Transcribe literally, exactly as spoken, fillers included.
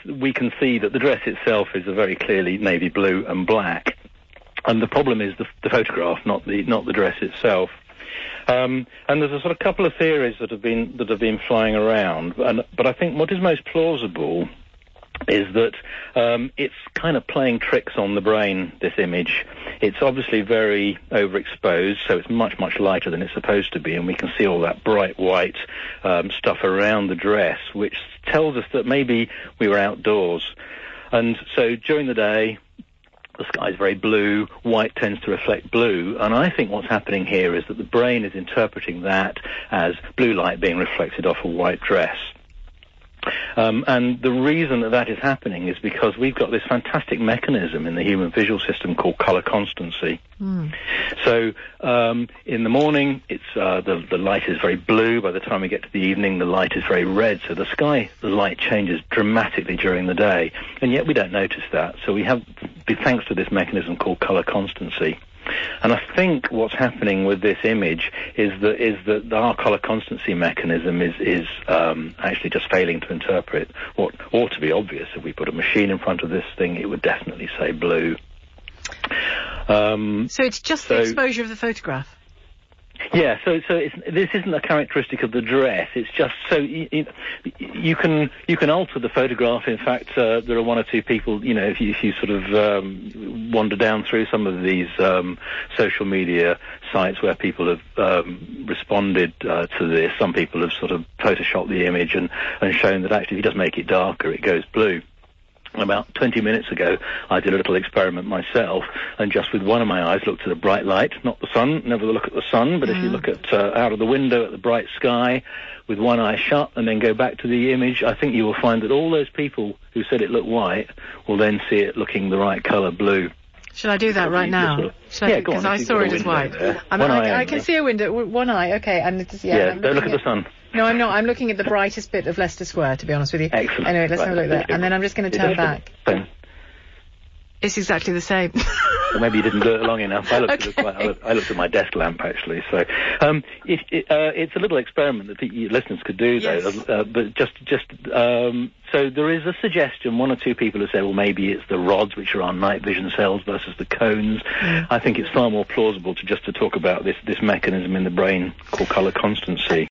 we can see that the dress itself is a very clearly navy blue and black, and the problem is the, the photograph, not the not the dress itself. Um, and there's a sort of couple of theories that have been that have been flying around, and, but I think what is most plausible is that um, it's kind of playing tricks on the brain, this image. It's obviously very overexposed, so it's much, much lighter than it's supposed to be, and we can see all that bright white um, stuff around the dress, which tells us that maybe we were outdoors. And so during the day, the sky is very blue, white tends to reflect blue, and I think what's happening here is that the brain is interpreting that as blue light being reflected off a white dress. Um, and the reason that that is happening is because we've got this fantastic mechanism in the human visual system called colour constancy. Mm. So um, in the morning, it's uh, the, the light is very blue. By the time we get to the evening, the light is very red. So the sky, the light changes dramatically during the day, and yet we don't notice that. So we have, thanks to this mechanism called colour constancy. And I think what's happening with this image is that is that our colour constancy mechanism is is um, actually just failing to interpret what ought to be obvious. If we put a machine in front of this thing, it would definitely say blue. Um, so it's just so, the exposure of the photograph. Yeah, so so it's, this isn't a characteristic of the dress. It's just so you, you can you can alter the photograph. In fact, uh, there are one or two people. You know, if you, if you sort of um, wander down through some of these um, social media sites where people have um, responded uh, to this, some people have sort of photoshopped the image and and shown that actually if you just make it darker, it goes blue. About twenty minutes ago, I did a little experiment myself, and just with one of my eyes looked at a bright light, not the sun, never look at the sun, but mm. if you look at uh, out of the window at the bright sky, with one eye shut, and then go back to the image, I think you will find that all those people who said it looked white will then see it looking the right colour, blue. Should I do that right now? Sort of, Should yeah, I, go on. Because I saw it as white. I'm, one I, eye I can only. see a window, one eye, okay, and it's, yeah. Yeah, don't look at, at the sun. No, I'm not. I'm looking at the brightest bit of Leicester Square, to be honest with you. Excellent. Anyway, let's right. have a look there. And then I'm just going to turn back. Same. It's exactly the same. Well, maybe you didn't do it long enough. I looked, okay. at, the, I, looked, I looked at my desk lamp, actually. So um, it, it, uh, it's a little experiment that the listeners could do, though. Yes. Uh, but just, just um, so there is a suggestion. One or two people have said, well, maybe it's the rods, which are our night vision cells, versus the cones. Mm. I think it's far more plausible to just to talk about this, this mechanism in the brain called colour constancy.